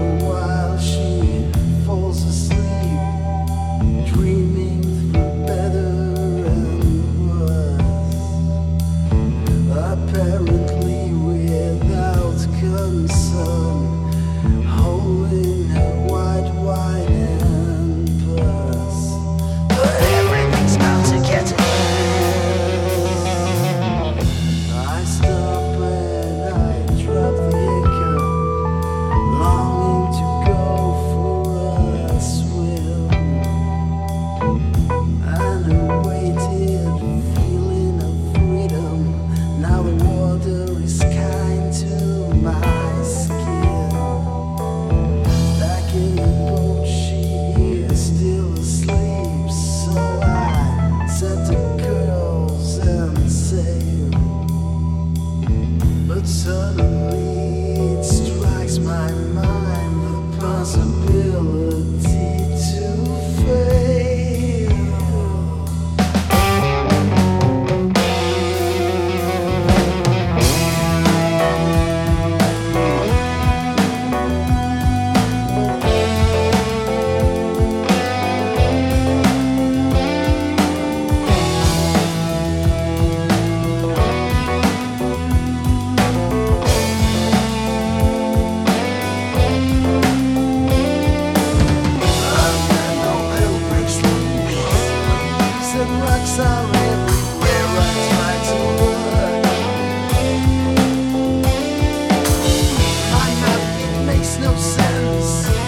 while she falls asleep, dreaming through better and worse, apparently without concern, holding her white hand purse. But everything's bound to get I stop and I drop the anchor, longing to go for a swim, and a weighted feeling of freedom. Now the water is kind to my skin. Back in the boat, she is still asleep, so I set the curls and sail. But suddenly it strikes my mind the possibility to fail. Rocks are everywhere, I try to look. My map, it makes no sense.